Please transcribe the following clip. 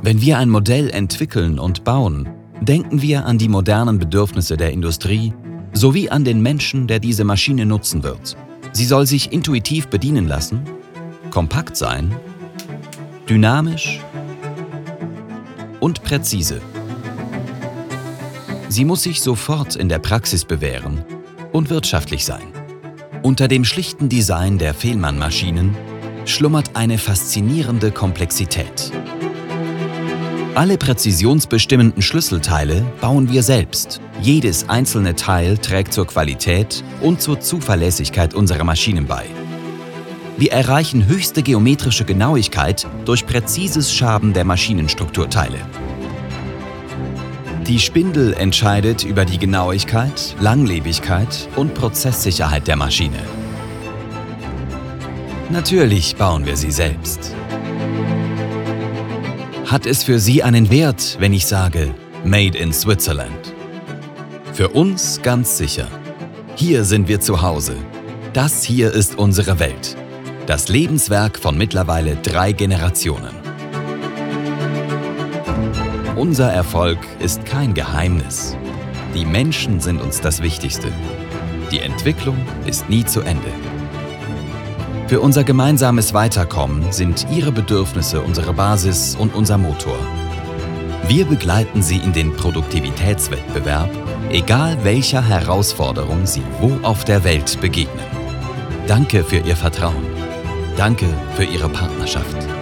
Wenn wir ein Modell entwickeln und bauen, denken wir an die modernen Bedürfnisse der Industrie sowie an den Menschen, der diese Maschine nutzen wird. Sie soll sich intuitiv bedienen lassen, kompakt sein, dynamisch und präzise. Sie muss sich sofort in der Praxis bewähren und wirtschaftlich sein. Unter dem schlichten Design der Fehlmann-Maschinen schlummert eine faszinierende Komplexität. Alle präzisionsbestimmenden Schlüsselteile bauen wir selbst. Jedes einzelne Teil trägt zur Qualität und zur Zuverlässigkeit unserer Maschinen bei. Wir erreichen höchste geometrische Genauigkeit durch präzises Schaben der Maschinenstrukturteile. Die Spindel entscheidet über die Genauigkeit, Langlebigkeit und Prozesssicherheit der Maschine. Natürlich bauen wir sie selbst. Hat es für Sie einen Wert, wenn ich sage Made in Switzerland? Für uns ganz sicher. Hier sind wir zu Hause. Das hier ist unsere Welt. Das Lebenswerk von mittlerweile 3 Generationen. Unser Erfolg ist kein Geheimnis. Die Menschen sind uns das Wichtigste. Die Entwicklung ist nie zu Ende. Für unser gemeinsames Weiterkommen sind Ihre Bedürfnisse unsere Basis und unser Motor. Wir begleiten Sie in den Produktivitätswettbewerb, egal welcher Herausforderung Sie wo auf der Welt begegnen. Danke für Ihr Vertrauen. Danke für Ihre Partnerschaft.